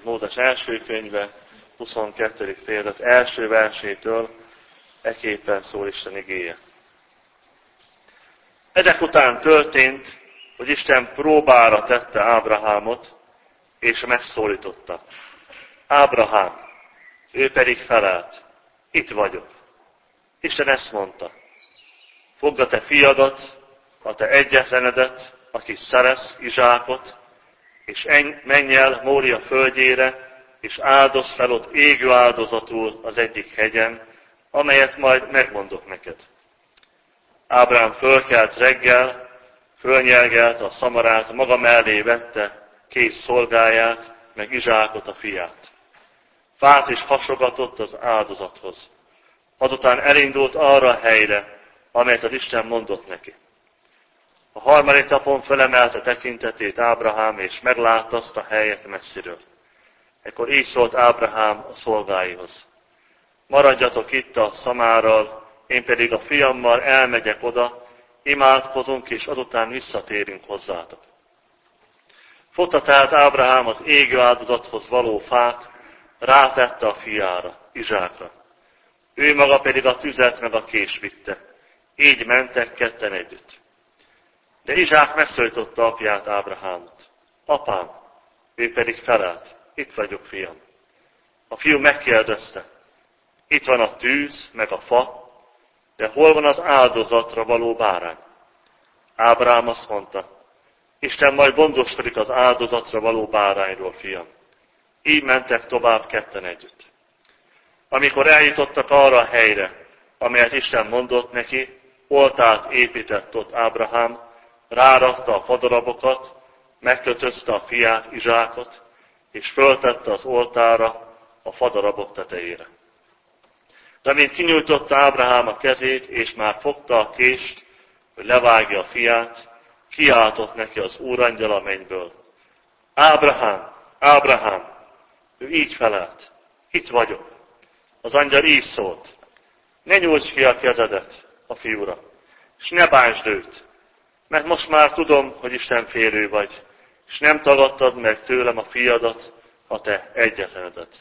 Mózes első könyve, 22. fejezet első versétől eképpen szól Isten igéje. Ezek után történt, hogy Isten próbára tette Ábrahámot, és megszólította. Ábrahám, ő pedig felelt. Itt vagyok. Isten ezt mondta. Fogd a te fiadat, a te egyetlenedet, akit szeretsz, Izsákot, és menj el Mória földjére, és áldozz fel ott égő áldozatul az egyik hegyen, amelyet majd megmondok neked. Ábrahám fölkelt reggel, fölnyelgelt a szamarát, maga mellé vette két szolgáját, meg Izsákot, a fiát. Fát is hasogatott az áldozathoz. Azután elindult arra a helyre, amelyet az Isten mondott neki. A harmadik napon felemelte tekintetét Ábrahám, és meglátta azt a helyet messziről. Ekkor így szólt Ábrahám a szolgáihoz. Maradjatok itt a szamárral, én pedig a fiammal elmegyek oda, imádkozunk, és azután visszatérünk hozzátok. Fogta tehát Ábrahám az égő áldozathoz való fát, rátette a fiára, Izsákra. Ő maga pedig a tüzet meg a kést vitte. Így mentek ketten együtt. De Izsák megszólította apját, Ábrahámot. Apám, ő pedig felelt. Itt vagyok, fiam. A fiú megkérdezte. Itt van a tűz, meg a fa, de hol van az áldozatra való bárány? Ábrahám azt mondta. Isten majd gondoskodik az áldozatra való bárányról, fiam. Így mentek tovább ketten együtt. Amikor eljutottak arra a helyre, amelyet Isten mondott neki, oltárt épített ott Ábrahám, rárakta a fadarabokat, megkötözte a fiát, Izsákot, és föltette az oltárra a fadarabok tetejére. De mint kinyújtotta Ábrahám a kezét, és már fogta a kést, hogy levágja a fiát, kiáltott neki az úrangyal a mennyből. Ábrahám, Ábrahám! Ő így felelt. Itt vagyok. Az angyal így szólt. Ne nyújts ki a kezedet a fiúra, és ne bántsd őt, mert most már tudom, hogy Isten félő vagy, és nem tagadtad meg tőlem a fiadat, a te egyetlenedet.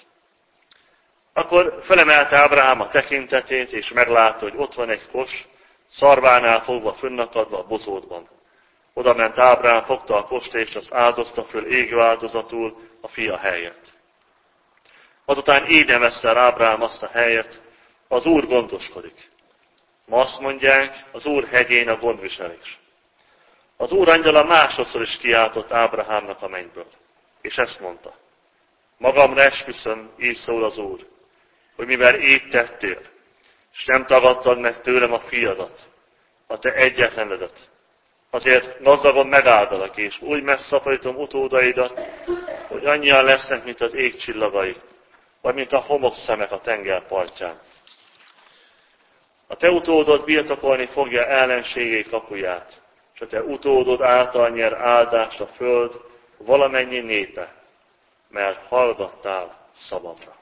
Akkor felemelte Ábrahám a tekintetét, és meglátta, hogy ott van egy kos, szarvánál fogva fönnakadva a bozótban. Oda ment Ábrahám, fogta a kost, és azt áldozta föl égő áldozatul a fia helyett. Azután így nevezte el Ábrahám azt a helyet, az Úr gondoskodik. Ma azt mondják, az Úr hegyén a gondviselés. Az Úr angyala másodszor is kiáltott Ábrahámnak a mennyből, és ezt mondta. Magamra esküszöm, így szól az Úr, hogy mivel így tettél, és nem tagadtad meg tőlem a fiadat, a te egyetlenedet, azért gazdagon megáldalak, és úgy megszaporítom utódaidat, hogy annyian lesznek, mint az ég csillagai, vagy mint a homokszemek a tenger partján. A te utódod birtokolni fogja ellenségei kapuját, és a te utódod által nyer áldást a föld valamennyi népe, mert hallgattál szavamra.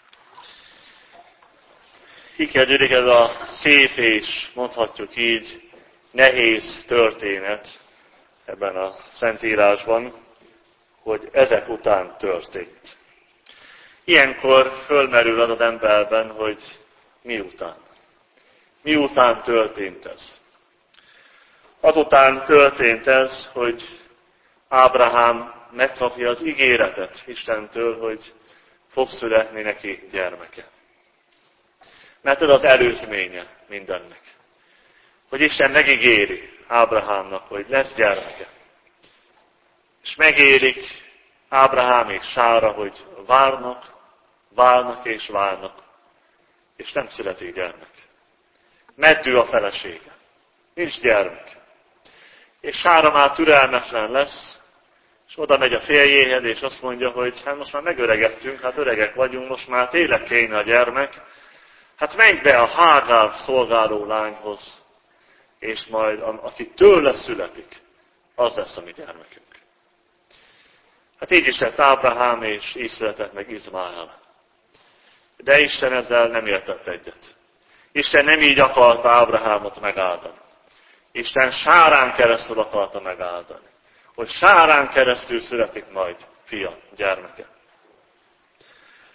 Így kezdődik ez a szép és mondhatjuk így nehéz történet ebben a Szentírásban, hogy ezek után történt. Ilyenkor fölmerül az emberben, hogy miután. Miután történt ez? Azután történt ez, hogy Ábrahám megkapja az ígéretet Istentől, hogy fog születni neki gyermeke. Mert ez az előzménye mindennek. Hogy Isten megígéri Ábrahámnak, hogy lesz gyermeke. És megérik Ábrahám és Sára, hogy várnak és várnak, és nem születik gyermek. Meddő a felesége. Nincs gyermek. És Sára már türelmetlen lesz, és oda megy a férjéhez, és azt mondja, hogy hát most már megöregedtünk, hát öregek vagyunk, most már tényleg kéne a gyermek. Hát menj be a Hágár szolgáló lányhoz, és majd aki tőle születik, az lesz a mi gyermekünk. Hát így is lett Ábrahám, és így született meg Izmael. De Isten ezzel nem értett egyet. Isten nem így akarta Ábrahámot megáldani. Isten Sárán keresztül akarta megáldani. Hogy Sárán keresztül születik majd fia, gyermeke.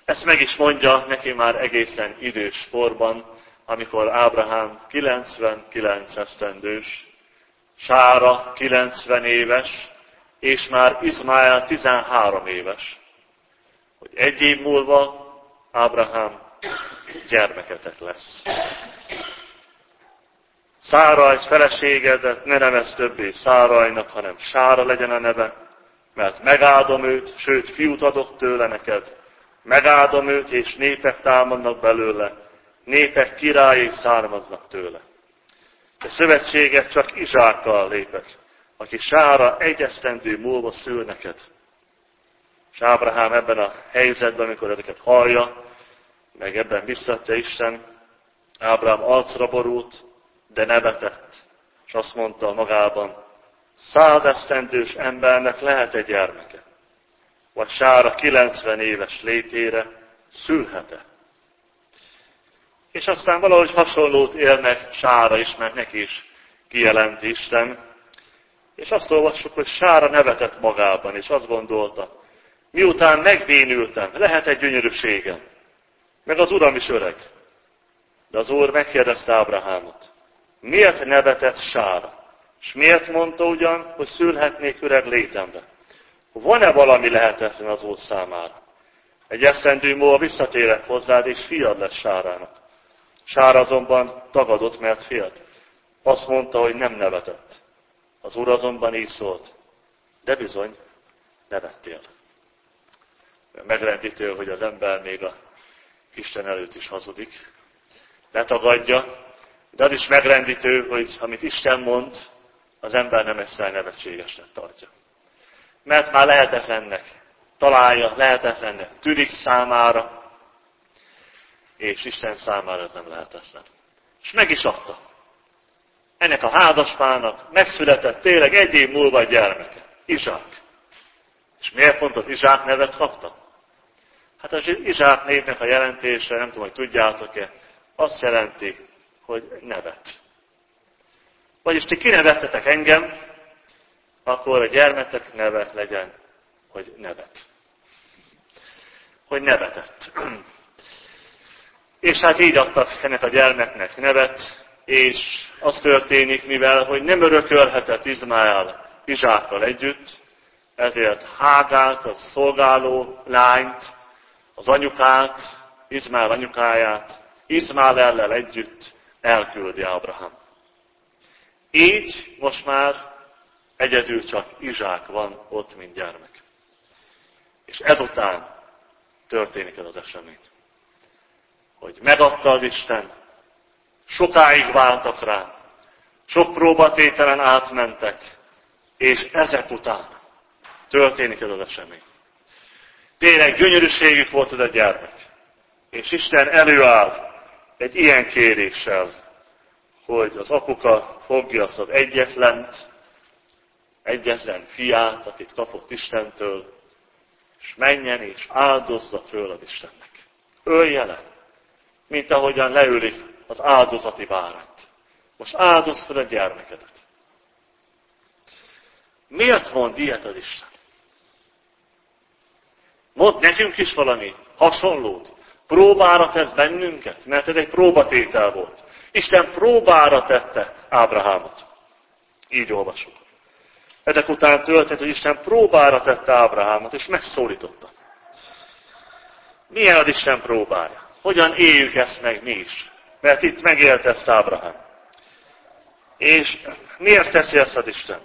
Ezt meg is mondja neki már egészen idős korban, amikor Ábrahám 99 esztendős, Sára 90 éves, és már Izmael 13 éves, hogy egy év múlva Ábrahám gyermeketek lesz. Száraj feleségedet ne nevezd többé Szárajnak, hanem Sára legyen a neve, mert megáldom őt, sőt, fiút adok tőle neked. Megáldom őt, és népek támadnak belőle, népek királyai származnak tőle. De szövetséget csak Izsákkal lépek, aki Sára egy esztendő múlva szül neked. És Ábrahám ebben a helyzetben, amikor ezeket hallja, meg ebben biztatja Isten, Ábrahám arcra borult, de nevetett, és azt mondta magában, 100 esztendős embernek lehet egy gyermeke, vagy Sára 90 éves létére szülhet-e? És aztán valahogy hasonlót élnek Sára is, mert neki is kijelenti Isten, és azt olvassuk, hogy Sára nevetett magában, és azt gondolta, miután megbénültem, lehet egy gyönyörűségem, meg az Uram is öreg. De az Úr megkérdezte Ábrahámot, miért nevetett Sára? És miért mondta ugyan, hogy szülhetnék öreg létemre? Van-e valami lehetetlen az Úr számára? Egy esztendő múlva visszatérek hozzád, és fiad lesz Sárának. Sára azonban tagadott, mert félt. Azt mondta, hogy nem nevetett. Az Úr azonban így szólt, de bizony, nevettél. Megrendítő, hogy az ember még a Isten előtt is hazudik, letagadja, de az is megrendítő, hogy amit Isten mond, az ember nem egyszer nevetségesnek tartja. Mert már lehetetlennek találja, lehetetlennek tűnik számára, és Isten számára ez nem lehetetlen. És meg is adta. Ennek a házaspárnak megszületett tényleg egy év múlva a gyermeke, Izsák. És miért pont az Izsák nevet kapta? Hát az Izsák névnek a jelentése, nem tudom, hogy tudjátok-e, azt jelenti, hogy nevet. Vagyis ti kinevettetek engem, akkor a gyermetek neve legyen, hogy nevet. Hogy nevetett. És hát így adtak ennek a gyermeknek nevet, és az történik, mivel, hogy nem örökölhetett Izmael Izsákkal együtt, ezért Hágárt, a szolgáló lányt, az anyukát, Izmael anyukáját, Izmaellel együtt elküldi Ábrahám. Így most már egyedül csak Izsák van ott, mint gyermek. És ezután történik ez az esemény. Hogy megadta az Isten, sokáig vártak rá, sok próbatételen átmentek, és ezek után történik ez az esemény. Tényleg gyönyörűségük volt ez a gyermek. És Isten előáll egy ilyen kéréssel, hogy az apuka fogja azt az egyetlen fiát, akit kapott Istentől, és menjen és áldozza föl az Istennek. Ölje le, mint ahogyan leülik az áldozati bárányt. Most áldozz föl a gyermekedet. Miért mond ilyet az Isten? Mond nekünk is valami hasonlót. Próbára tesz bennünket, mert ez egy próbatétel volt. Isten próbára tette Ábrahámot. Így olvasjuk. Ezek után történt, hogy Isten próbára tette Ábrahámot, és megszólította. Milyen az Isten próbája? Hogyan éljük ezt meg mi is? Mert itt megélte ezt Ábrahám. És miért teszi ezt az Isten?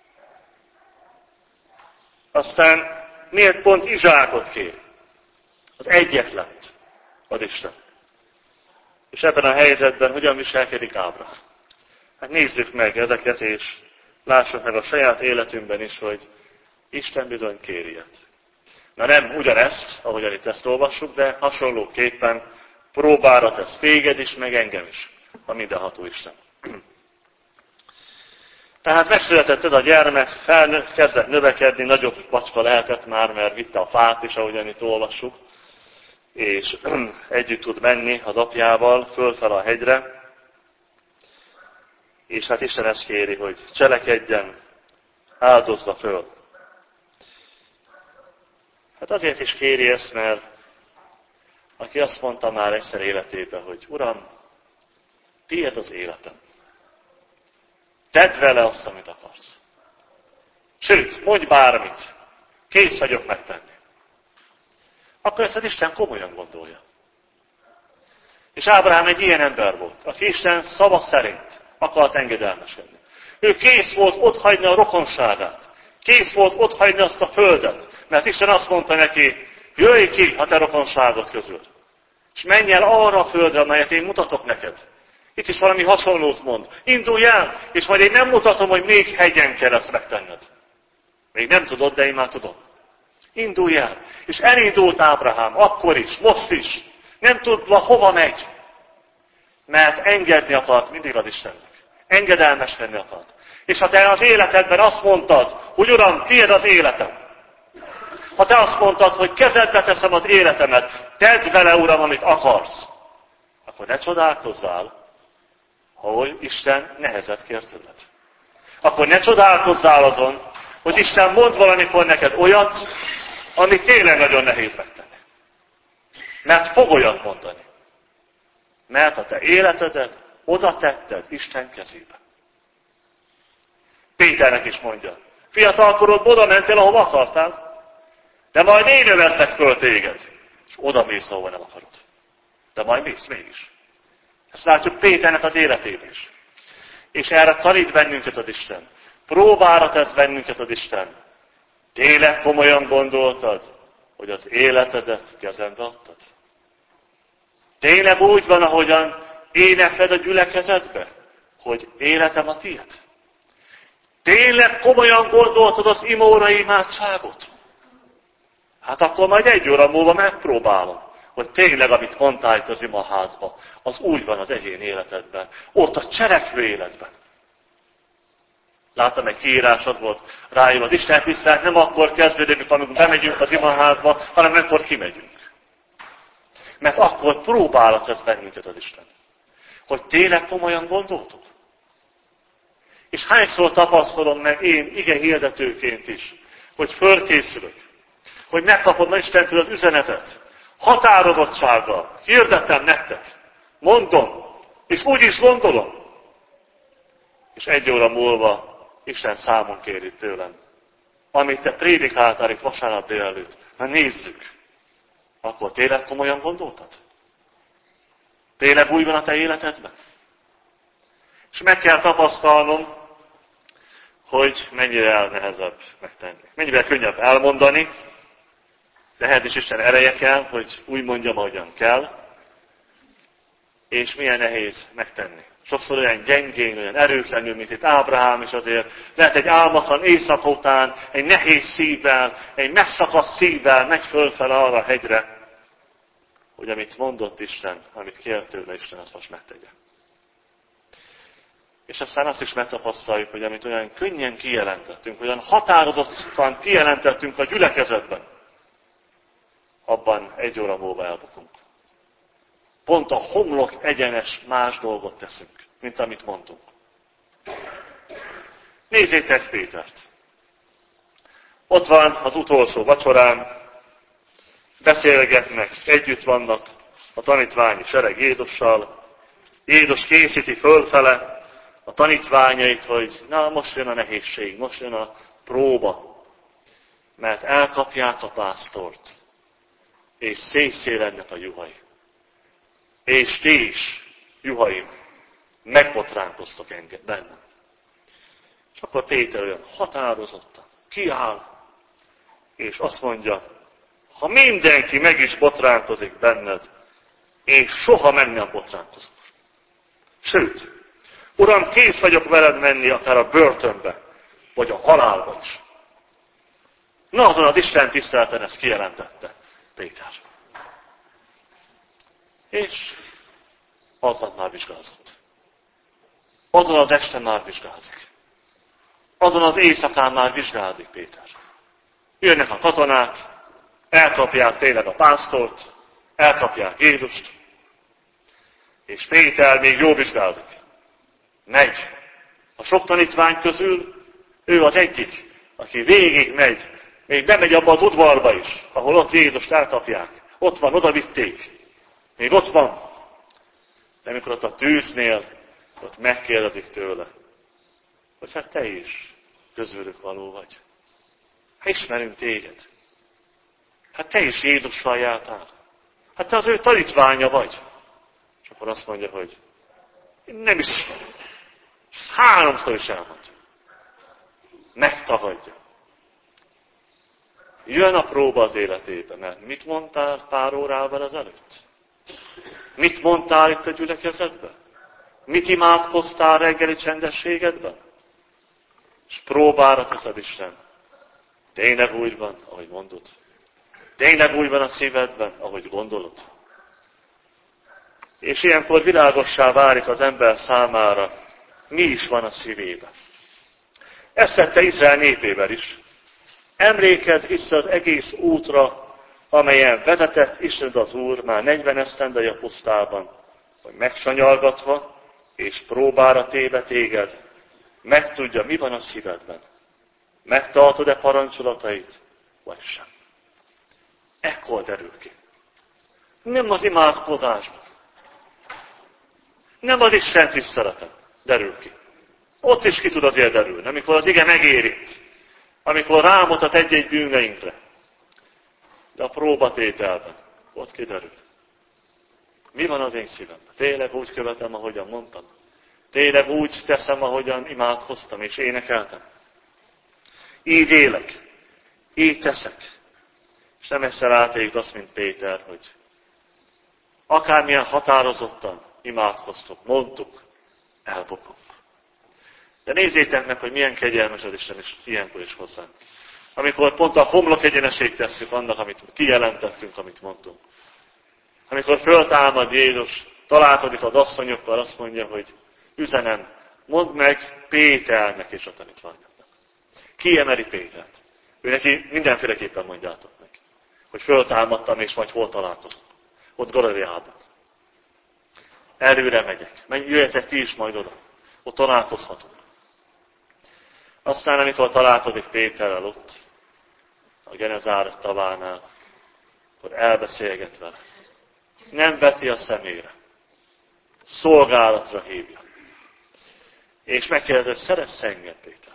Aztán miért pont Izsákot kér? Az egyetlent az Isten. És ebben a helyzetben hogyan viselkedik Ábrahám? Hát nézzük meg ezeket, és lássuk meg a saját életünkben is, hogy Isten bizony kér ilyet. Na nem ugyanezt, ahogyan itt ezt olvassuk, de hasonlóképpen próbára tesz téged is, meg engem is, a mindenható Isten. Tehát megszületett ez a gyermek, kezdett növekedni, nagyobb bacska lehetett már, mert vitte a fát is, ahogyan itt olvassuk, és együtt tud menni az apjával fölfel a hegyre, és hát Isten ezt kéri, hogy cselekedjen, áldozza föl. Hát azért is kéri ezt, mert aki azt mondta már egyszer életében, hogy Uram, tiéd az életem. Tedd vele azt, amit akarsz. Sőt, mondj bármit. Kész vagyok megtenni. Akkor ezt az Isten komolyan gondolja. És Ábrahám egy ilyen ember volt, aki Isten szava szerint akart engedelmeskedni. Ő kész volt otthagyni a rokonságát. Kész volt otthagyni azt a földet. Mert Isten azt mondta neki, jöjj ki a te rokonságod közül. És menj el arra a földre, amelyet én mutatok neked. Itt is valami hasonlót mond. Indulj el, és majd én nem mutatom, hogy még hegyen kell ezt megtenned. Még nem tudod, de én már tudom. Indulj el. És elindult Ábrahám, akkor is, most is. Nem tudva, hova megy. Mert engedni akart mindig az Istennek. Engedelmeskedni akart. És ha te az életedben azt mondtad, hogy Uram, tiéd az életem. Ha te azt mondtad, hogy kezedbe teszem az életemet, tedd vele, Uram, amit akarsz. Akkor ne csodálkozzál, hogy Isten nehezet kér tőled. Akkor ne csodálkozzál azon, hogy Isten mond valamikor neked olyat, amit tényleg nagyon nehéz megtenni. Mert fog olyat mondani. Mert a te életedet oda tetted Isten kezébe. Péternek is mondja, fiatalkorodban oda mentél, ahova akartál, de majd én növeltek föl téged, és oda mész, ahova nem akarod. De majd mész mégis. Ezt látjuk Péternek az életében is. És erre tanít bennünket az Isten. Próbára tesz bennünket az Isten. Tényleg komolyan gondoltad, hogy az életedet kezembe adtad? Tényleg úgy van, ahogyan énekled a gyülekezetbe, hogy életem a tiéd? Tényleg komolyan gondoltad az imóra imádságot? Hát akkor majd 1 óra múlva megpróbálom, hogy tényleg, amit mondtál itt az imaházba, az úgy van az egyén életedben, ott a cselekvő életben. Láttam, egy kiírásod volt rájön, az Isten tisztelet nem akkor kezdődik, amikor bemegyünk az imaházba, hanem amikor kimegyünk. Mert akkor próbálhat ez bennünket az Isten. Hogy tényleg komolyan gondoltuk. És hányszor tapasztalom meg én ige hirdetőként is, hogy fölkészülök, hogy megkapom Istentől az üzenetet, határozottsággal, hirdetem nektek, mondom, és úgy is gondolom. És 1 óra múlva Isten számon kéri tőlem, amit te prédikáltál itt vasárnap délelőtt, na nézzük, akkor tényleg komolyan gondoltad? Tényleg úgy van a te életedben? És meg kell tapasztalnom, hogy mennyire nehezebb megtenni. Mennyire könnyebb elmondani, de ehhez is Isten ereje kell, hogy úgy mondjam, ahogyan kell, és milyen nehéz megtenni. Sokszor olyan gyengén, olyan erőtlenül, mint itt Ábrahám is azért, lehet egy álmatlan éjszaka után, egy nehéz szívvel, egy megszakadt szívvel megy fölfele arra a hegyre, hogy amit mondott Isten, amit kért tőle Isten, azt most megtegye. És aztán azt is megtapasztaljuk, hogy amit olyan könnyen kijelentettünk, olyan határozottan kijelentettünk a gyülekezetben, abban 1 óra múlva elbukunk. Pont a homlok egyenes más dolgot teszünk, mint amit mondtunk. Nézzétek Pétert. Ott van az utolsó vacsorán, beszélgetnek, együtt vannak a tanítványi sereg Jézussal. Jézus készíti fölfele a tanítványait, hogy na most jön a nehézség, most jön a próba, mert elkapják a pásztort, és szétszélednek a juhai. És ti is, juhaim, megbotránkoztok engem bennem. És akkor Péter olyan határozottan kiáll, és azt mondja, ha mindenki meg is botránkozik benned, én soha meg nem botránkozom. Sőt, Uram, kész vagyok veled menni akár a börtönbe, vagy a halálba is. Na, azon az Isten tiszteleten ezt kijelentette Péter. És aznap már vizsgázott. Azon az este már vizsgázik. Azon az éjszakán már vizsgázik Péter. Jönnek a katonák, elkapják tényleg a pásztort, elkapják Jézust, és Péter még jó vizsgázik. Megy. A sok tanítvány közül ő az egyik, aki végig megy, még bemegy abba az udvarba is, ahol ott Jézust elkapják. Ott van, oda vitték. Még ott van. De amikor ott a tűznél, ott megkérdezik tőle, hogy hát te is közülük való vagy. Hát ismerünk téged. Hát te is Jézussal jártál. Hát te az ő tanítványa vagy. És akkor azt mondja, hogy én nem is ismerem. És 3-szor is elmondja. Megtagadja. Jön a próba az életébe, mert mit mondtál pár órával ezelőtt? Mit mondtál itt a gyülekezetben? Mit imádkoztál reggeli csendességedben? És próbára teszed Isten. Tényleg úgy van, ahogy mondod. Tényleg úgy van a szívedben, ahogy gondolod. És ilyenkor világossá válik az ember számára, mi is van a szívében. Ezt tette Izrael népével is. Emlékezz vissza az egész útra, amelyen vezetett Istened az Úr már 40 esztendeje a pusztában, hogy megsanyargatva és próbára téve téged, megtudja, mi van a szívedben. Megtartod-e parancsolatait, vagy sem. Ekkor derül ki. Nem az imádkozásban. Nem az Isten tiszteleten derül ki. Ott is ki tud azért derülni, amikor az ige megérint. Amikor rámutat egy-egy bűneinkre. De a próbatételben ott kiderül. Mi van az én szívemben? Tényleg úgy követem, ahogyan mondtam? Tényleg úgy teszem, ahogyan imádkoztam és énekeltem? Így élek. Így teszek. És nem egyszer átéljük azt, mint Péter, hogy akármilyen határozottan imádkoztok, mondtuk, elbukunk. De nézzétek meg, hogy milyen kegyelmes az Isten is ilyenkor is hozzánk. Amikor pont a homlok egyeneség tesszük annak, amit kijelentettünk, amit mondtunk. Amikor föltámad Jézus, találkozik az asszonyokkal, azt mondja, hogy üzenem, mondd meg Péternek és a tanítványoknak. Kiemeli Pétert. Ő neki mindenféleképpen mondjátok meg, hogy föltámadtam és majd hol találkozunk. Ott Galileában. Előre megyek. Jöjjetek ti is majd oda. Ott találkozhatunk. Aztán, amikor találkozik Péterrel ott, a Genezáret tavánál, akkor elbeszélget vele. Nem veti a szemére. Szolgálatra hívja. És megkérdezi, hogy szeretsz engem, Péter?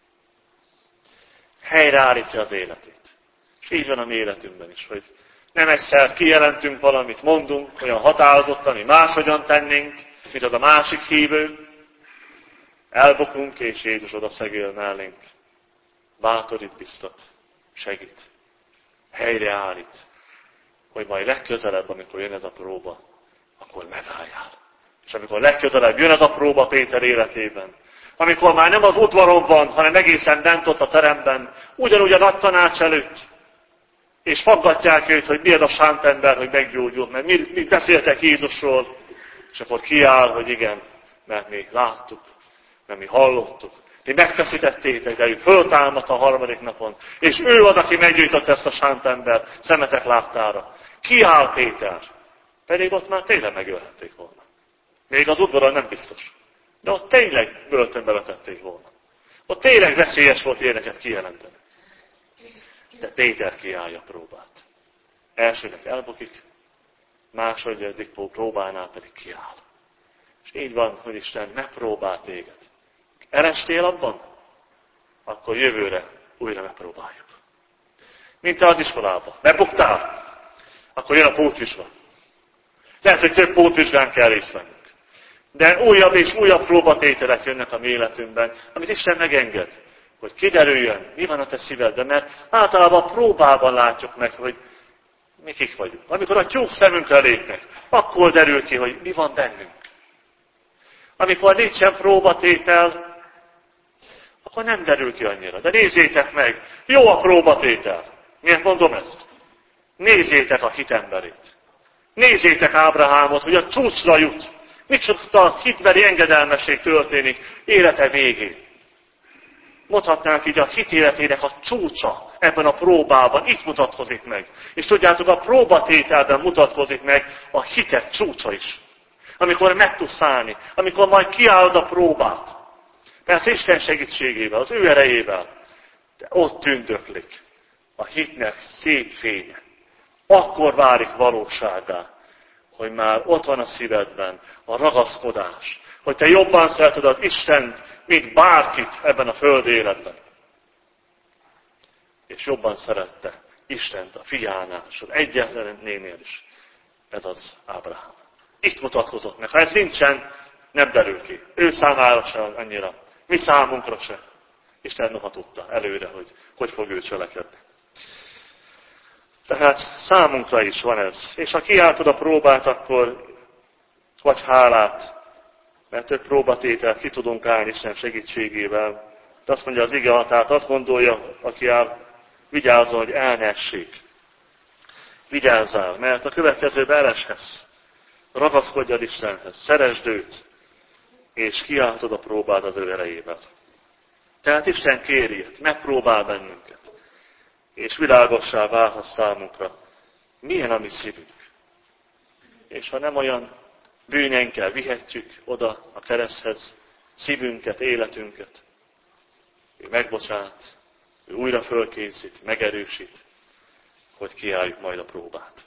Helyreállítja az életét. És így van a mi életünkben is, hogy nem egyszer kijelentünk valamit, mondunk, olyan határozottan, mi máshogyan tennénk, mint az a másik hívő. Elbukunk, és Jézus oda szegél mellénk. Bátorít, biztat, segít, helyreállít, hogy majd legközelebb, amikor jön ez a próba, akkor megálljál. És amikor legközelebb jön ez a próba Péter életében, amikor már nem az udvaron van, hanem egészen bent ott a teremben, ugyanúgy a nagy tanács előtt, és faggatják őt, hogy mi az a sántember, hogy meggyógyul, mert mi beszéltek Jézusról, és akkor kiáll, hogy igen, mert mi láttuk, mert mi hallottuk. Ti megfeszítettétek, de ő föltámadt a 3. napon, és ő az, aki meggyújtotta ezt a sántember szemetek láttára. Kiáll Péter, pedig ott már tényleg megölhették volna. Még az udvaron nem biztos. De ott tényleg börtönbe vetették volna. Ott tényleg veszélyes volt ilyeneket kijelenteni. De Péter kiállja a próbát. Elsőnek elbukik, második próbánál pedig kiáll. És így van, hogy Isten megpróbál téged. Erestél abban? Akkor jövőre újra megpróbáljuk. Mint te az iskolában. Megbuktál? Akkor jön a pótvizsga. Lehet, hogy több pótvizsgán kell részt vennünk. De újabb és újabb próbatételek jönnek a mi életünkben, amit Isten megenged, hogy kiderüljön, mi van a te szívedben, mert általában próbában látjuk meg, hogy mi kik vagyunk. Amikor a tyúk szemünkre lépnek, akkor derül ki, hogy mi van bennünk. Amikor nincsen próbatétel, akkor nem derül ki annyira. De nézzétek meg, jó a próbatétel. Miért mondom ezt? Nézzétek a hitemberét. Nézzétek Ábrahámot, hogy a csúcsra jut. Micsoda hitbeli engedelmesség történik élete végén. Mondhatnánk így, a hit életének a csúcsa ebben a próbában itt mutatkozik meg. És tudjátok, a próbatételben mutatkozik meg a hitet csúcsa is. Amikor meg tudsz állni, amikor majd kiállod a próbát. Persze Isten segítségével, az ő erejével, de ott tündöklik a hitnek szép fénye. Akkor válik valósággá, hogy már ott van a szívedben a ragaszkodás, hogy te jobban szereted az Istent, mint bárkit ebben a földi életben. És jobban szerette Istent a fiánál, és az egyetlenénél is. Ez az Ábrahám. Itt mutatkozott meg. Ha ez nincsen, nem derül ki. Ő számára sem annyira. Mi számunkra sem. Isten noha tudta előre, hogy fog ő cselekedni. Tehát számunkra is van ez. És ha kiáltod a próbát, akkor vagy hálát, mert több próbatételt ki tudunk állni Isten segítségével. De azt mondja az ige, tehát azt gondolja, aki vigyázzon, hogy el ne essék. Vigyázzál, mert a következőben eleshetsz. Ragaszkodj az Istenhez, szeresd őt, és kiáltod a próbát az ő erejével. Tehát Isten kéri, megpróbál bennünket, és világossá válhat számunkra, milyen a mi szívünk. És ha nem olyan bűneinkkel vihetjük oda a kereszthez szívünket, életünket, ő megbocsát, ő újra fölkészít, megerősít, hogy kiálljuk majd a próbát.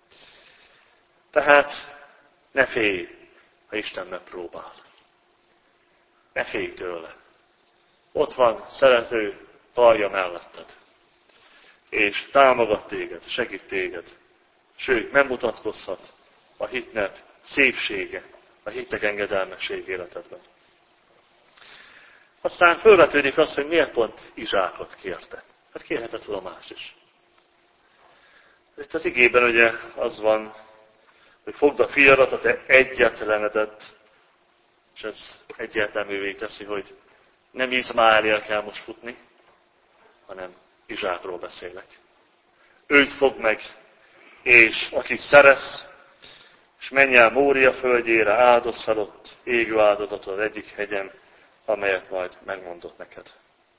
Tehát ne félj, ha Isten megpróbál. Ne félj tőle. Ott van szerető karja melletted. És támogat téged, segít téged. Sőt, megmutatkozhat a hitnek szépsége, a hitnek engedelmesség életedben. Aztán felvetődik az, hogy miért pont Izsákot kérte. Hát kérhetett volna más is. Itt az igében ugye az van, hogy fogd a fiadat, a te egyetlenedet, és ez egyértelművé teszi, hogy nem Izmáelnél kell most futni, hanem Izsákról beszélek. Őt fogd meg, és akit szeretsz, és menj el Mória földjére, áldoz fel ott égő áldozatot az egyik hegyen, amelyet majd megmondott neked.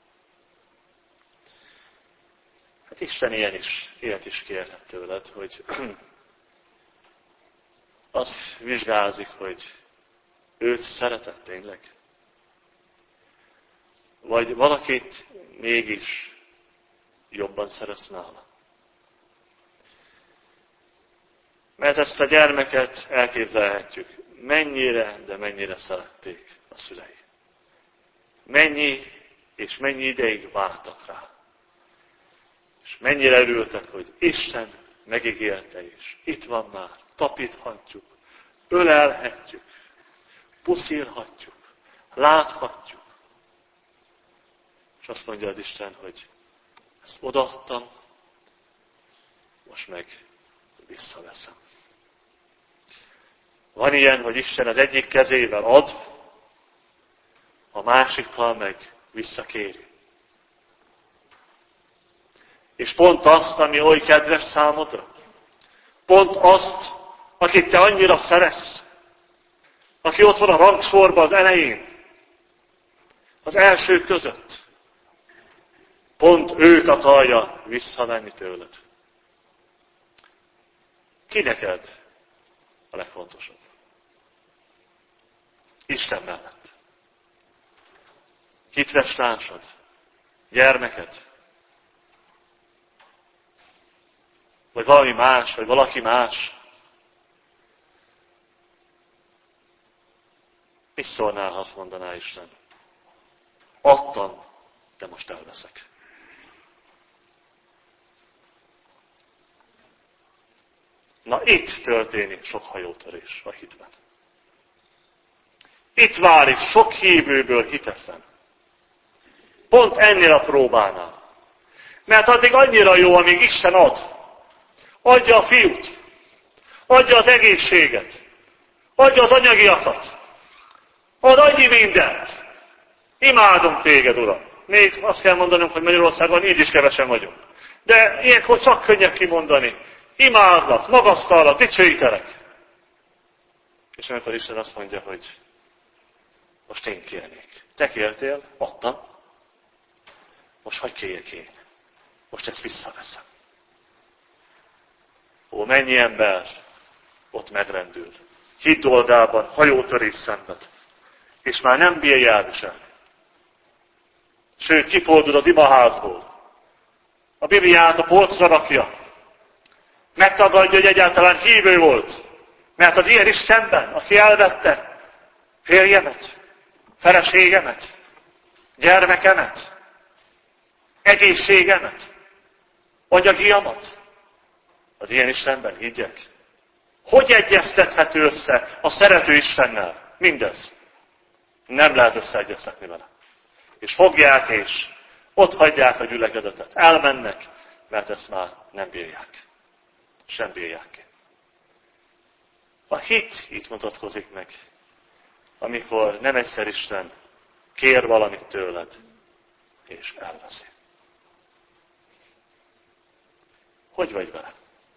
Hát Isten ilyet is kérhet tőled, hogy azt vizsgázik, hogy őt szereted tényleg? Vagy valakit mégis jobban szeretsz nála? Mert ezt a gyermeket elképzelhetjük. Mennyire, de mennyire szerették a szülei. Mennyi és mennyi ideig vártak rá. És mennyire örültek, hogy Isten megígérte is. Itt van már, tapinthatjuk, ölelhetjük, puszilhatjuk, láthatjuk. És azt mondja az Isten, hogy ezt odaadtam, most meg visszaveszem. Van ilyen, hogy Isten az egyik kezével ad, a másikkal meg visszakéri. És pont azt, ami oly kedves számodra, pont azt, akit te annyira szeretsz, aki ott van a rangsorban az elején, az elsők között, pont őt akarja visszavenni tőled. Ki neked a legfontosabb? Isten mellett. Hitves társad, gyermeked, vagy valami más, vagy valaki más. Mit szólnál, ha azt mondaná Isten? Adtam, de most elveszek. Na itt történik sok hajótörés a hitben. Itt válik sok hívőből hitetlen. Pont ennél a próbánál. Mert addig annyira jó, amíg Isten ad. Adja a fiút. Adja az egészséget. Adja az anyagiakat. Ad annyi mindent. Imádom téged, Uram. Még azt kell mondanunk, hogy Magyarországon így is kevesen vagyunk. De ilyenkor csak könnyebb kimondani. Imádlak, magasztallak, dicsőítelek. És amikor Isten azt mondja, hogy most én kérnék. Te kértél, adtam. Most hagyj kérjek én. Most ezt visszaveszem. Ó, mennyi ember ott megrendül. Hit dolgában hajótörés szenved. És már nem bírja elviselni. Sőt, kifordul az imaházból. A Bibliát a polcra rakja. Megtagadja, hogy egyáltalán hívő volt. Mert az ilyen Istenben, aki elvette férjemet, feleségemet, gyermekemet, egészségemet, anyagiamat, az ilyen Istenben higgyek. Hogy egyeztethető össze a szerető Istennel? Mindez. Nem lehet összeegyeztetni vele. És fogják, és ott hagyják a gyülekezetet. Elmennek, mert ezt már nem bírják. Sem bírják ki. A hit itt mutatkozik meg, amikor nem egyszer Isten kér valamit tőled, és elveszi. Hogy vagy vele?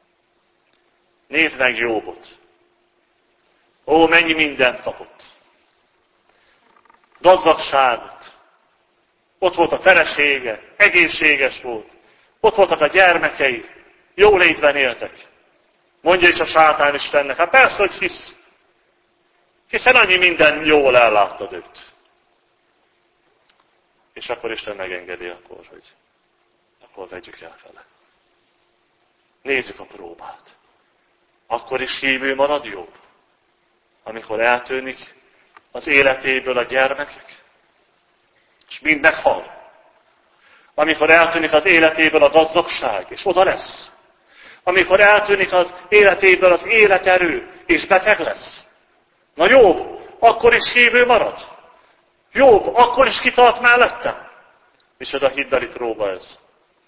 Nézd meg Jóbot. Ó, mennyi mindent kapott. Gazdagságot. Ott volt a felesége, egészséges volt. Ott voltak a gyermekei, jólétben éltek. Mondja is a sátán Istennek, hát persze, hogy hisz. Hiszen annyi minden jól elláttad őt. És akkor Isten megengedi hogy akkor vegyük el vele. Nézzük a próbát. Akkor is hívő marad Jobb, amikor eltűnik az életéből a gyermekek, és mind meghal. Amikor eltűnik az életéből a gazdagság, és oda lesz. Amikor eltűnik az életéből az életerő, és beteg lesz. Na Jobb, akkor is hívő marad. Jobb, akkor is kitart mellettem. Micsoda hitbeli próba ez.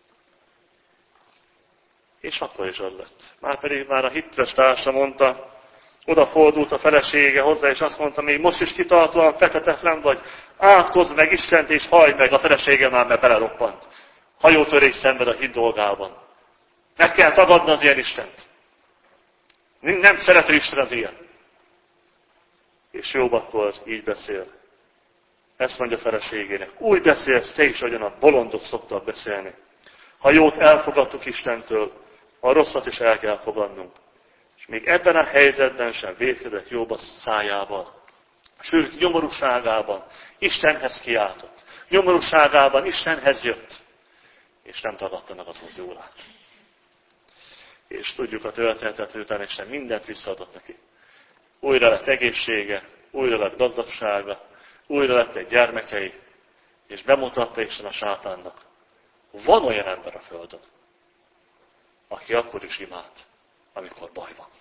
És akkor is az lett. Márpedig már a hitres társa mondta, odafordult a felesége hozzá, és azt mondta, még most is kitartóan feketetlen vagy, átkozd meg Istent, és hajj meg, a felesége már mert beleroppant. Hajótörés szenved a hit dolgában. Meg kell tagadni az ilyen Istent. Nem szerető Isten az ilyen. És Jobb akkor így beszél. Ezt mondja a feleségének. Úgy beszélsz, te is, ahogyan a bolondok szoktak beszélni. Ha jót elfogadtuk Istentől, a rosszat is el kell fogadnunk. És még ebben a helyzetben sem vétkedett Jobb a szájával. Sőt, nyomorúságában Istenhez kiáltott. Nyomorúságában Istenhez jött. És nem tagadta meg az jólát. És tudjuk a történetet, hogy utána Isten mindent visszaadott neki. Újra lett egészsége, újra lett gazdagsága, újra lettek gyermekei, és bemutatta Isten a sátánnak. Van olyan ember a földön, aki akkor is imád, amikor baj van.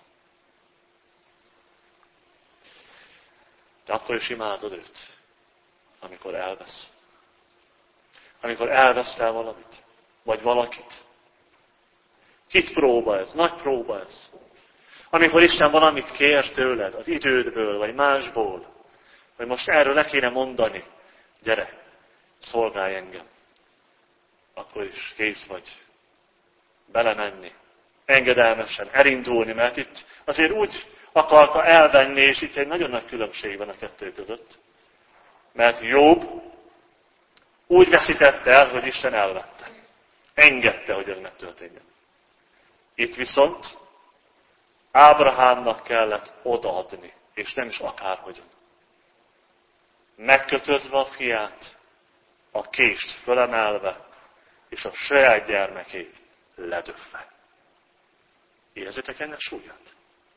De akkor is imádod őt, amikor elvesz. Amikor elveszel valamit, vagy valakit. Kit próba ez? Nagy próba ez. Amikor Isten valamit kér tőled, az idődből, vagy másból, hogy most erről le kéne mondani, gyere, szolgálj engem. Akkor is kész vagy belemenni, engedelmesen elindulni, mert itt azért úgy akarta elvenni, és itt egy nagyon nagy különbség van a kettő között. Mert Jobb úgy veszítette el, hogy Isten elvette. Engedte, hogy ez megtörténjen. Itt viszont Ábrahámnak kellett odaadni, és nem is akárhogyan. Megkötözve a fiát, a kést fölemelve, és a saját gyermekét ledöfve. Érzitek ennek súlyát?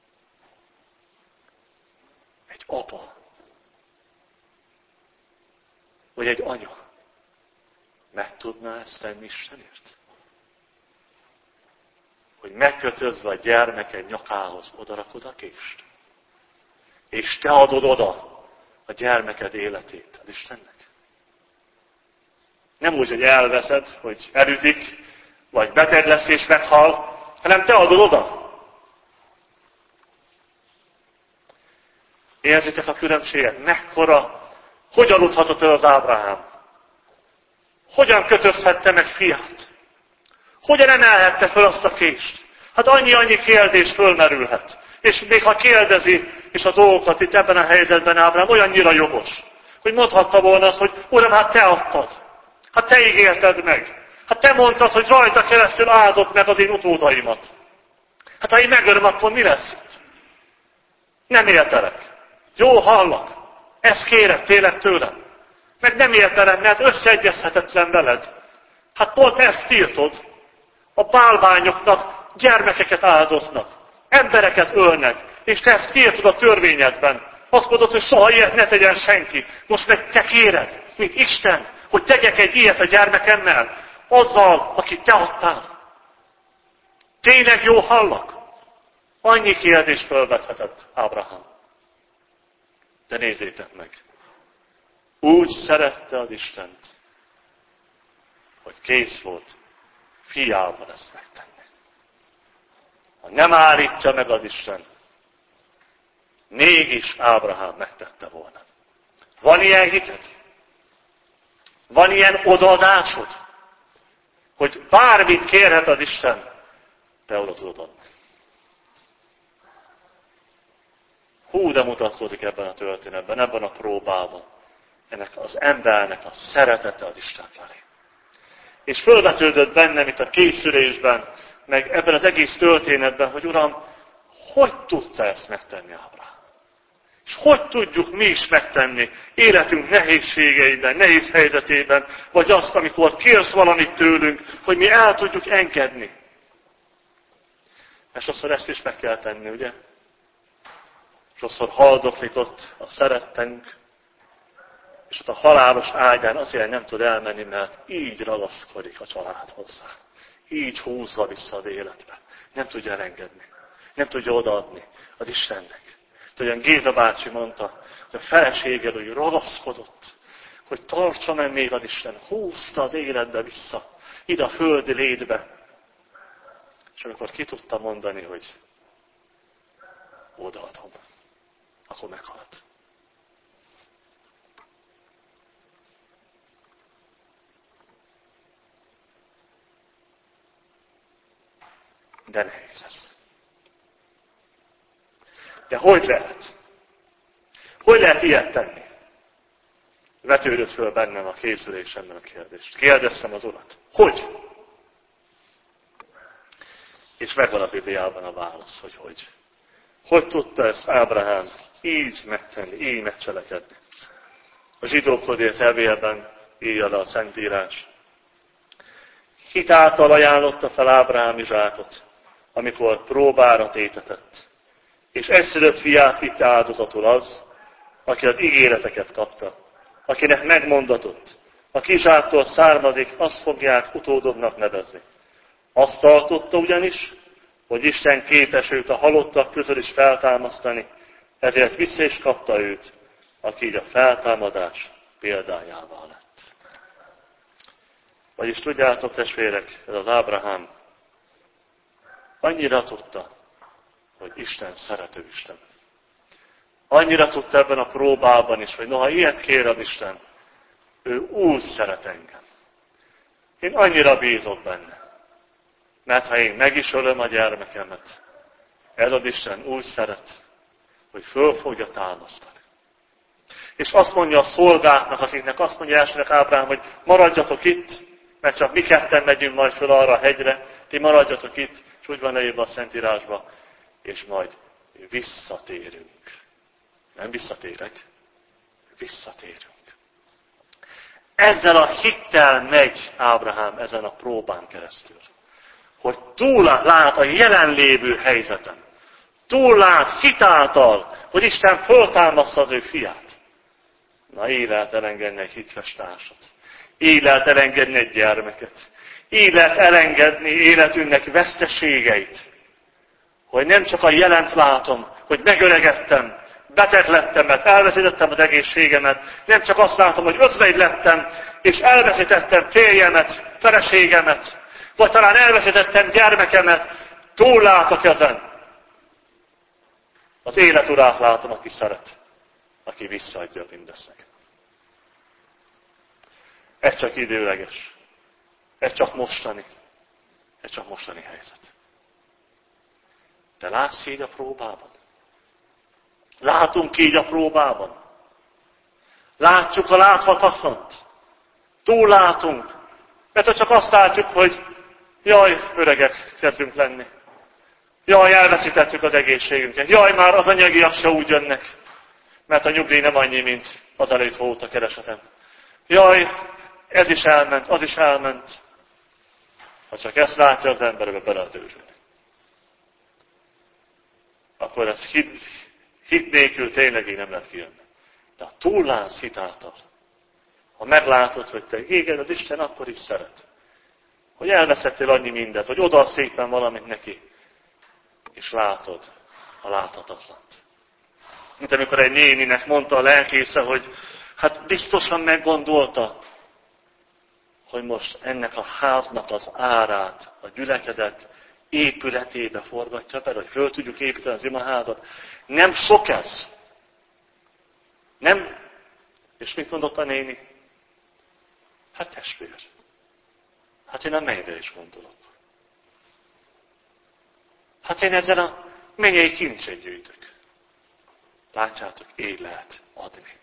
Egy apa, vagy egy anya meg tudná ezt tenni Istenért? Hogy megkötözve a gyermeked nyakához odarakod a kést, és te adod oda a gyermeked életét az Istennek. Nem úgy, hogy elveszed, hogy elütik, vagy beteg lesz és meghal, hanem te adod oda. Érzitek a különbséget? Mekkora, hogy aludhatott el az Ábrahám? Hogyan kötözhette meg fiát? Hogyan emelhette fel azt a kést? Hát annyi kérdés fölmerülhet. És még ha kérdezi, és a dolgokat itt ebben a helyzetben Ábrahám olyannyira jogos, hogy mondhatta volna azt, hogy Uram, hát te adtad. Hát te ígérted meg. Hát te mondtad, hogy rajta keresztül áldott meg az én utódaimat. Hát ha én megölöm, akkor mi lesz itt? Nem értelek. Jó hallak. Ezt kéred tényleg tőlem. Meg nem értelem, mert összeegyezhetetlen veled. Hát pont ezt tiltod. A bálványoknak gyermekeket áldoznak. Embereket ölnek. És te ezt kiírtad a törvényedben. Azt mondod, hogy soha ilyet ne tegyen senki. Most meg te kéred, mint Isten, hogy tegyek egy ilyet a gyermekemmel, azzal, akit te adtál. Tényleg jó hallak? Annyi kérdést felvethetett Ábrahám. De nézzétek meg. Úgy szerette az Istent, hogy kész volt fiával ezt megtenni. Ha nem állítja meg az Isten, mégis Ábrahám megtette volna. Van ilyen hited? Van ilyen odaadásod? Hogy bármit kérhet az Isten, te oda tudod adni. Hú, de mutatkozik ebben a történetben, ebben a próbában. Ennek az embernek a szeretete az Isten felé. És fölvetődött bennem itt a készülésben, meg ebben az egész történetben, hogy Uram, hogy tudta ezt megtenni Ábrahám? És hogy tudjuk mi is megtenni életünk nehézségeiben, nehéz helyzetében, vagy azt, amikor kérsz valamit tőlünk, hogy mi el tudjuk engedni. És sokszor ezt is meg kell tenni, ugye? Sokszor haldoklik ott a szerettünk, és ott a halálos ágyán azért nem tud elmenni, mert így ragaszkodik a család hozzá. Így húzza vissza az életbe. Nem tudja elengedni. Nem tudja odaadni az Istennek. Olyan Géza bácsi mondta, hogy a feleséged úgy ragaszkodott, hogy tartsa meg még az Isten. Húzta az életbe vissza, ide a földi létbe. És amikor ki tudta mondani, hogy odaadom, akkor meghalt. De nehéz ez. De hogy lehet? Hogy lehet ilyet tenni? Vetődött föl bennem a készülésemben a kérdést. Kérdeztem az Urat. Hogy? És megvan a Bibliában a válasz, hogy hogy. Hogy tudta ezt Ábrahám így megtenni, így megcselekedni? A zsidókhoz írt levélben írja le a Szentírás. Hit által ajánlotta fel Ábrahám Izsákot, amikor próbára tétetett. És egyszülött fiát vitte áldozatul az, aki az ígéreteket kapta, akinek megmondatott, aki Izsáktól származik, azt fogják utódodnak nevezni. Azt tartotta ugyanis, hogy Isten képes őt a halottak közül is feltámasztani, ezért vissza is kapta őt, aki így a feltámadás példájává lett. Vagyis tudjátok, testvérek, ez az Ábrahám annyira tudta, hogy Isten szerető Isten. Annyira tudta ebben a próbában is, hogy noha ilyet kér az Isten, ő úgy szeret engem. Én annyira bízok benne. Mert ha én meg is ölöm a gyermekemet, ez az Isten úgy szeret, hogy föl fogja támasztani. És azt mondja a szolgáknak, akiknek azt mondja elsőnek Ábrahám, hogy maradjatok itt, mert csak mi ketten megyünk majd föl arra a hegyre, ti maradjatok itt, és úgy van leírva a Szentírásba, és majd visszatérünk. Nem visszatérek, visszatérünk. Ezzel a hittel megy Ábrahám ezen a próbán keresztül. Hogy túllát a jelenlévő helyzeten. Túllát hitáltal, hogy Isten föltámaszta az ő fiát. Na, így lehet elengedni egy hitves társat. Így lehet elengedni egy gyermeket. Így lehet elengedni életünknek veszteségeit. Hogy nem csak a jelent látom, hogy megöregedtem, beteg lettem, mert elveszítettem az egészségemet. Nem csak azt látom, hogy özvegy lettem, és elveszítettem férjemet, feleségemet, vagy talán elveszítettem gyermekemet, túllátok ezen. Az élet urát látom, aki szeret, aki visszaadja mindezt nekem. Ez csak időleges. Ez csak mostani. Ez csak mostani helyzet. De látsz így a próbában? Látunk így a próbában? Látjuk a láthatatlant? Túllátunk? Mert ha csak azt látjuk, hogy jaj, öregek kezdünk lenni. Jaj, elveszítettük az egészségünket. Jaj, már az anyagiak se úgy jönnek, mert a nyugdíj nem annyi, mint az előtt volt a keresetem. Jaj, ez is elment, az is elment. Ha csak ezt látja az emberbe, bele az őrülni. A akkor ez hit nélkül tényleg így nem lehet kijönni. De a túllátsz hit által, ha meglátod, hogy te éged az Isten akkor is szeret, hogy elveszettél annyi mindent, hogy odaadsz szépen valamit neki, és látod a láthatatlant. Mint amikor egy néninek mondta a lelkésze, hogy hát biztosan meggondolta, hogy most ennek a háznak az árát a gyülekezet épületébe forgatja be, hogy föl tudjuk építeni az imaházat. Nem sok ez. Nem. És mit mondott a néni? Hát testvér. Hát én a mennyre is gondolok. Hát én ezzel a mennyei kincset gyűjtök. Látjátok, így lehet adni.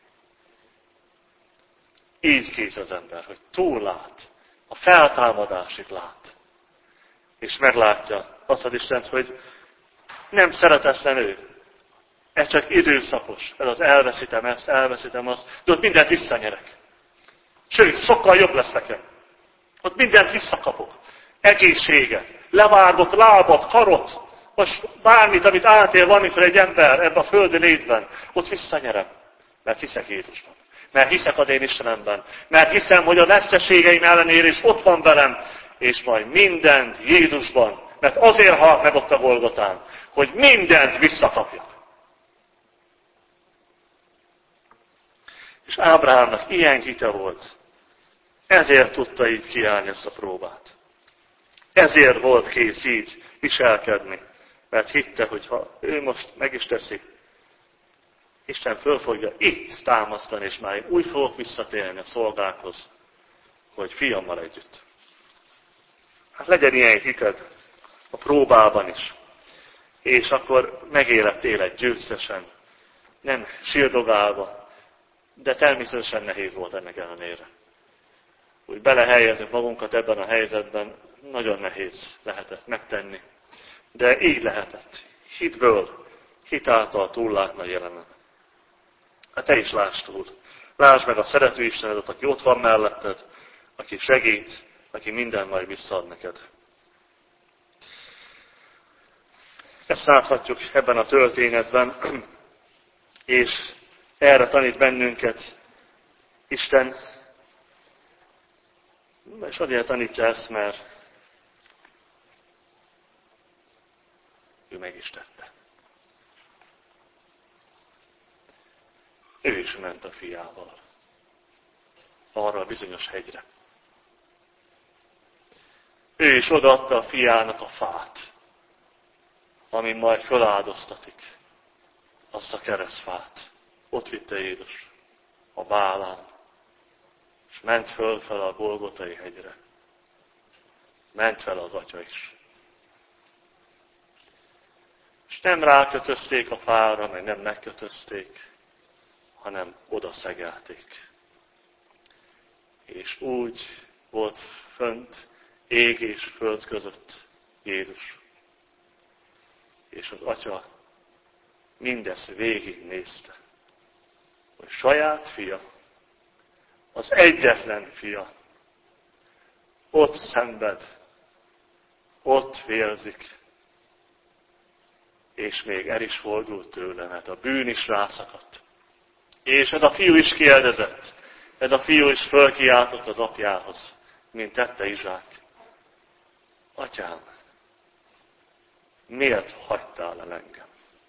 Így kész az ember, hogy túllát, a feltámadásig lát. És meglátja azt az Istent, hogy nem szeretetlen ő. Ez csak időszakos. Ez az elveszítem ezt, elveszítem azt, de ott mindent visszanyerek. Sőt, sokkal jobb lesz nekem. Ott mindent visszakapok. Egészséget, levágott lábat, karot, most bármit, amit átél valamikor egy ember ebben a földi létben, ott visszanyerem. Mert hiszek Jézusban. Mert hiszek az én Istenemben. Mert hiszem, hogy a veszteségeim ellenére is ott van velem, és majd mindent Jézusban. Mert azért halt meg ott a Golgotán, hogy mindent visszakapjak. És Ábrahámnak ilyen hite volt. Ezért tudta így kiállni ezt a próbát. Ezért volt kész így viselkedni. Mert hitte, hogy ha ő most meg is teszi, Isten föl fogja itt támasztani, és már én úgy fogok visszatérni a szolgákhoz, hogy fiammal együtt. Hát legyen ilyen hited a próbában is. És akkor megélett élet győztesen, nem sírdogálva, de természetesen nehéz volt ennek ellenére. Úgy belehelyezzük magunkat ebben a helyzetben, nagyon nehéz lehetett megtenni. De így lehetett. Hitből, hit által túllátni a jelenet. Hát te is lásd túl. Lásd meg a szerető Istenedet, aki ott van melletted, aki segít, aki minden majd visszaad neked. Ezt láthatjuk ebben a történetben, és erre tanít bennünket Isten, és azért tanítja ezt, mert ő meg is tette. Ő is ment a fiával arra a bizonyos hegyre. Ő is odaadta a fiának a fát, amin majd feláldoztatik azt a keresztfát. Ott vitte Jézus a vállán, és ment fölfele a Golgotai hegyre. Ment fel az Atya is. És nem rákötözték a fára, meg nem megkötözték, hanem oda szegelték. És úgy volt fönt ég és föld között Jézus. És az Atya mindezt végignézte, hogy saját fia, az egyetlen fia, ott szenved, ott vérzik, és még el is fordult tőle, mert a bűn is rászakadt. És ez a fiú is kérdezett, ez a fiú is fölkiáltott az apjához, mint tette Izsák. Atyám, miért hagytál el engem?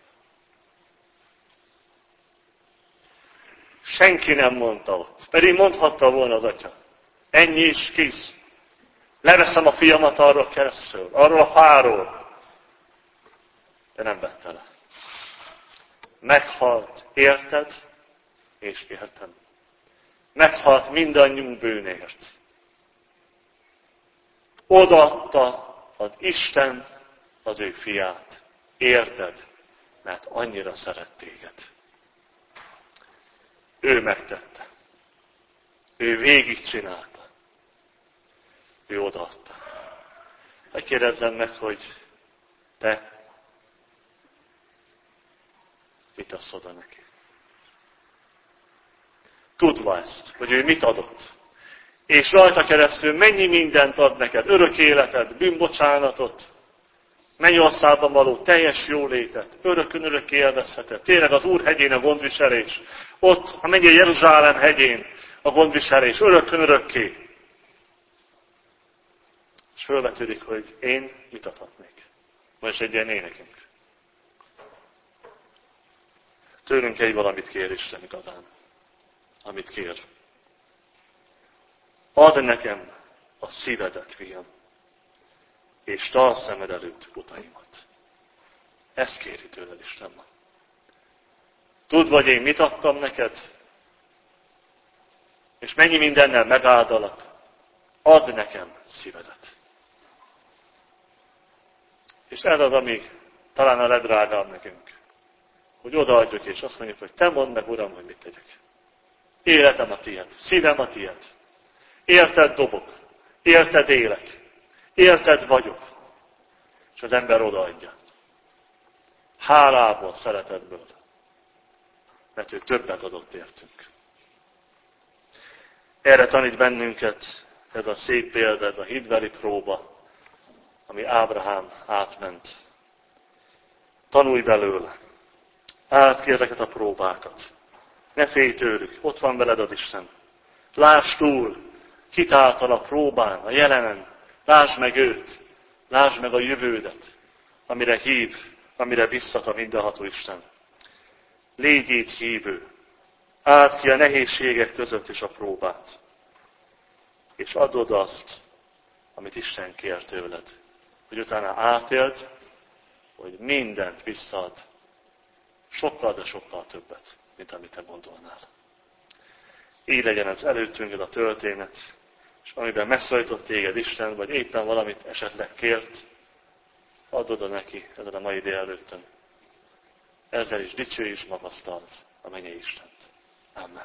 Senki nem mondta ott, pedig mondhatta volna az atya. Ennyi is kész. Leveszem a fiamat arról a keresztről, arról a fáról. De nem vette le. Meghalt érted, és értem. Meghalt mindannyiunk bűnért. Odaadta az Isten az ő fiát. Érted? Mert annyira szeret téged. Ő megtette. Ő végigcsinálta. Ő odaadta. Megkérdezzem meg, hogy te mit adsz oda neki? Tudva ezt, hogy ő mit adott. És rajta keresztül mennyi mindent ad neked, örök életet, bűnbocsánatot, mennyországban való teljes jólétet, örökön örökké élvezheted. Tényleg az Úr hegyén a gondviselés, ott a mennyei Jeruzsálem hegyén a gondviselés, örökön örökké. És fölvetődik, hogy én mit adhatnék. Most egy ilyen énekünk. Tőlünk egy valamit kér Isten igazán, amit kér. Add nekem a szívedet, fiam, és tart szemed előtt utaimat. Ezt kéri tőled Isten ma. Tudd, vagy én mit adtam neked, és mennyi mindennel megáldalak, add nekem szívedet. És ez az, ami talán a legdrágább nekünk, hogy odaadjuk, és azt mondjuk, hogy te mondd meg, Uram, hogy mit tegyek. Életem a tiéd, szívem a tiéd. Érted dobok, érted élek, érted vagyok. És az ember odaadja. Hálából, szeretetből. Mert ő többet adott értünk. Erre tanít bennünket ez a szép példa, ez a hitbeli próba, ami Ábrahám átment. Tanulj belőle. Áld ki ezeket a próbákat. Ne félj tőlük, ott van veled az Isten. Lásd túl, kit által a próbán, a jelenen. Lásd meg őt, lásd meg a jövődet, amire hív, amire biztat a mindenható Isten. Légy így hívő. Áld ki a nehézségek között is a próbát. És add oda azt, amit Isten kér tőled. Hogy utána átéld, hogy mindent visszaad. Sokkal, de sokkal többet, mint amit te gondolnál. Így legyen ez előttünk a történet, és amiben megszólított téged Isten, vagy éppen valamit esetleg kért, add oda neki ezen a mai délelőttön. Ezzel is dicsőj és magasztald a mennyei Istent. Amen.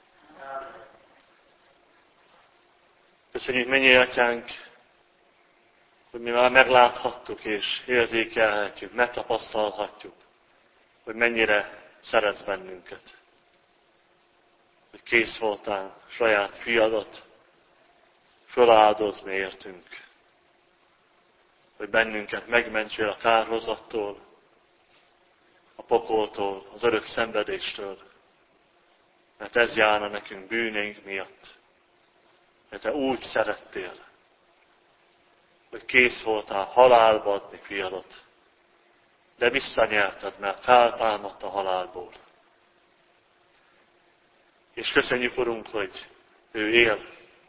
Köszönjük, mennyei Atyánk, hogy mi már megláthattuk és érzékelhetjük, megtapasztalhatjuk, hogy mennyire szeretsz bennünket. Hogy kész voltál saját fiadat föláldozni értünk. Hogy bennünket megmentsél a kárhozattól, a pokoltól, az örök szenvedéstől. Mert ez járna nekünk bűneink miatt. Mert te úgy szerettél, hogy kész voltál halálba adni fiadat. De visszanyerted, mert feltámadt a halálból. És köszönjük, Urunk, hogy ő él,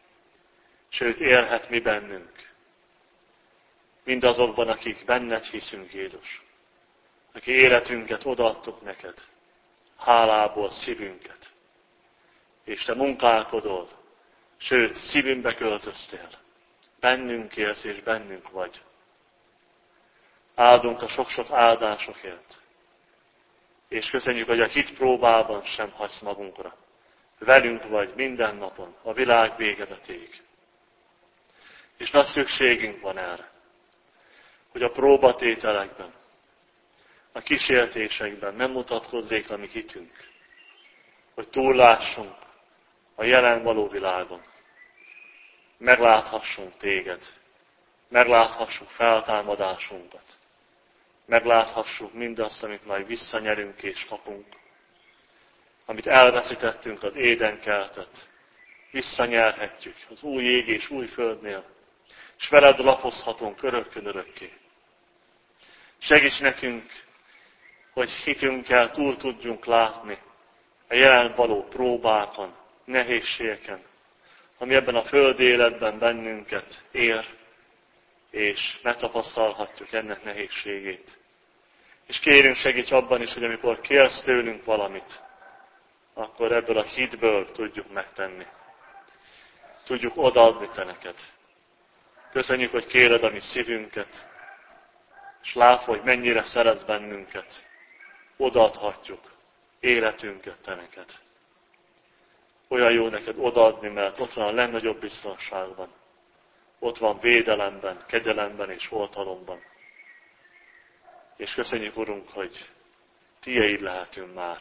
sőt élhet mi bennünk. Mindazokban, akik benned hiszünk, Jézus. Aki életünket odaadtuk neked, hálából szívünket. És te munkálkodol, sőt, szívünkbe költöztél. Bennünk élsz és bennünk vagy. Áldunk a sok-sok áldásokért. És köszönjük, hogy a hit próbában sem hagysz magunkra. Velünk vagy minden napon, a világ végezetéig. És nagy szükségünk van erre, hogy a próbatételekben, a kísértésekben nem mutatkozzék a mi hitünk, hogy túllássunk a jelen való világon. Megláthassunk téged, megláthassuk feltámadásunkat, megláthassuk mindazt, amit majd visszanyerünk és kapunk, amit elveszítettünk az édenkertet, visszanyerhetjük az új ég és új földnél, és veled lapozhatunk örökkön örökké. Segíts nekünk, hogy hitünkkel túl tudjunk látni a jelen való próbákon, nehézségeken, ami ebben a földi életben bennünket ér, és megtapasztalhatjuk ennek nehézségét. És kérünk, segíts abban is, hogy amikor kérsz tőlünk valamit, akkor ebből a hitből tudjuk megtenni. Tudjuk odaadni te neked. Köszönjük, hogy kéred a mi szívünket, és látva, hogy mennyire szeretsz bennünket, odaadhatjuk életünket te neked. Olyan jó neked odaadni, mert ott van a legnagyobb biztonságban. Ott van védelemben, kegyelemben és oltalomban. És köszönjük, Urunk, hogy tieid lehetünk már.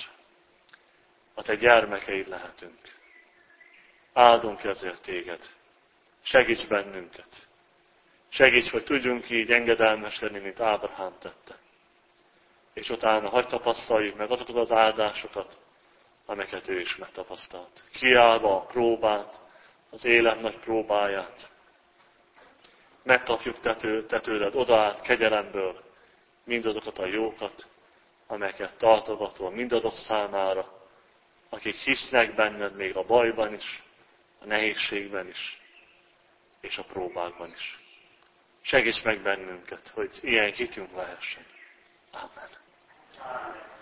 A te gyermekeid lehetünk. Áldunk ezért téged. Segíts bennünket. Segíts, hogy tudjunk így engedelmeskedni, mint Ábrahám tette. És utána hadd tapasztaljuk meg azokat az áldásokat, amelyeket ő is megtapasztalt. Kiállva a próbát, az élet nagy próbáját. Megkapjuk te tőled odaállt kegyelemből mindazokat a jókat, amelyeket tartogatol mindazok számára, akik hisznek benned még a bajban is, a nehézségben is, és a próbákban is. Segíts meg bennünket, hogy ilyen hitünk lehessen. Amen.